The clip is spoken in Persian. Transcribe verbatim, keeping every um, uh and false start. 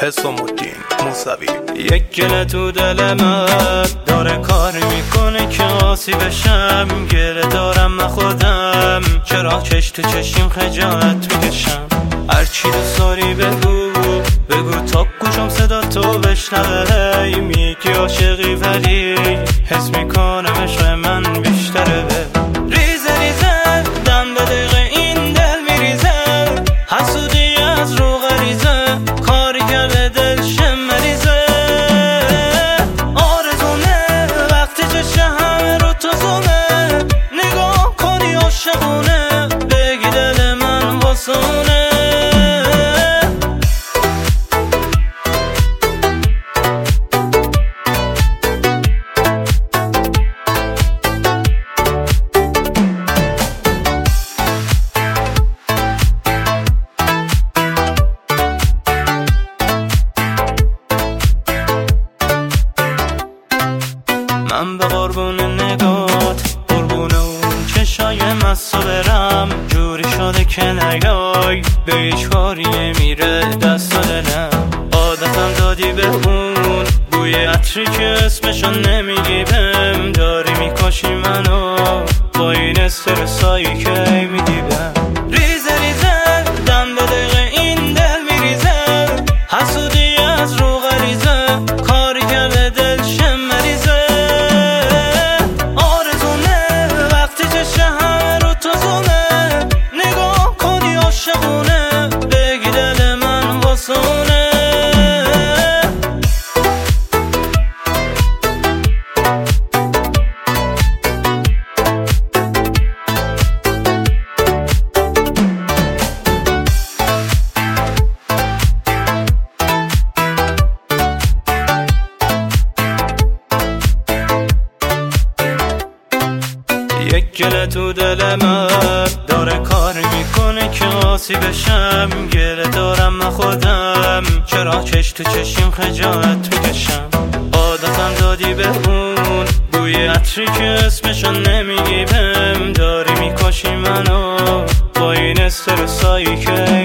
حسام الدین موسوی. یک گله تو دل من داره کار میکنه که آسی بشم، گله دارم من خودم، چرا چش تو چشیم خجالت میکشم. هرچی دوست داری بگو بگو تا گوشم صدا تو بشنوه، میگی عاشقی ولی حس میکنم عشق من بیشتره. به ریزه ریزه دم به دقیقه این دل میریزه، حسودی از رو غریزه، کاری کرده دلشم مریزه. آرزونه وقتی چشه همه رو تو زونه، نگاه کنی عاشقونه، بگی دل من واسونه. من به قربون نگات، قربون اون چشای مستو برم، جوری شده که نیای به هیچ کاری نمیره دست و دلم. عادتم دادی به اون بوی عطری که اسمشو نمیگی، بهم داری میکشی منو با این استرسایی که میدی بهم. ریزه ریزه دم به دقیقه این دل میریزه، حسودی از رو غریزه، کاری کرده دلشم مریزه. بگی دل من واسونه. یک گله تو دل من داره کار میکنه که آسی بشم، گله دارم من خودم، چرا چش تو چشیم خجالت میکشم. عادتم دادی به اون بوی عطری که اسمشو نمیگی، بهم داری میکشی منو با این استرسایی که